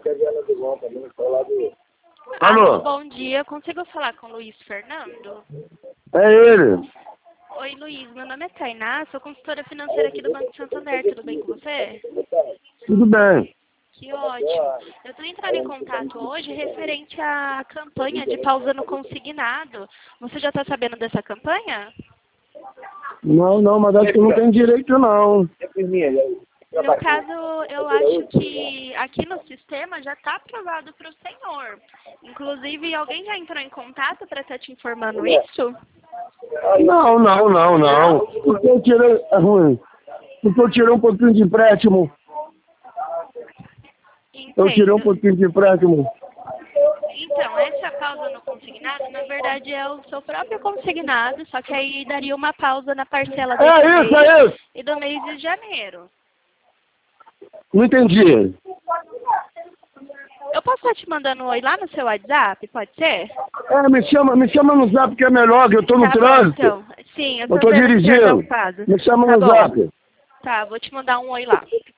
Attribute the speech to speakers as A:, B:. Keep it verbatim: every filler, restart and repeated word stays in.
A: Alô?
B: Bom dia, consigo falar com o Luiz Fernando?
A: É ele.
B: Oi, Luiz, meu nome é Tainá, sou consultora financeira aqui do Banco Santander, tudo bem com você?
A: Tudo bem.
B: Que ótimo. Eu estou entrando em contato hoje referente à campanha de pausa no consignado. Você já está sabendo dessa campanha?
A: Não, não, mas acho que não tem direito, não.
B: No caso, eu acho que aqui no sistema já está aprovado para o senhor. Inclusive, alguém já entrou em contato para estar te informando isso?
A: Não, não, não, não. Porque eu tirei... É ruim. Porque eu tirei um pouquinho de empréstimo. Eu tirei um
B: Entendo.
A: pouquinho de empréstimo.
B: Então, essa pausa no consignado, na verdade, é o seu próprio consignado, só que aí daria uma pausa na parcela desse
A: É isso,
B: mês
A: é isso.
B: e do mês de janeiro.
A: Não entendi.
B: Eu posso estar te mandando um oi lá no seu WhatsApp, pode ser?
A: É, me chama, me chama no zap que é melhor, que eu tô no
B: Tá bom,
A: trânsito.
B: então. Sim, eu
A: Eu
B: tô
A: tô
B: vendo que o senhor tá
A: dirigindo.
B: ocupado.
A: Me chama
B: Tá
A: no
B: bom.
A: zap.
B: Tá, vou te mandar um oi lá.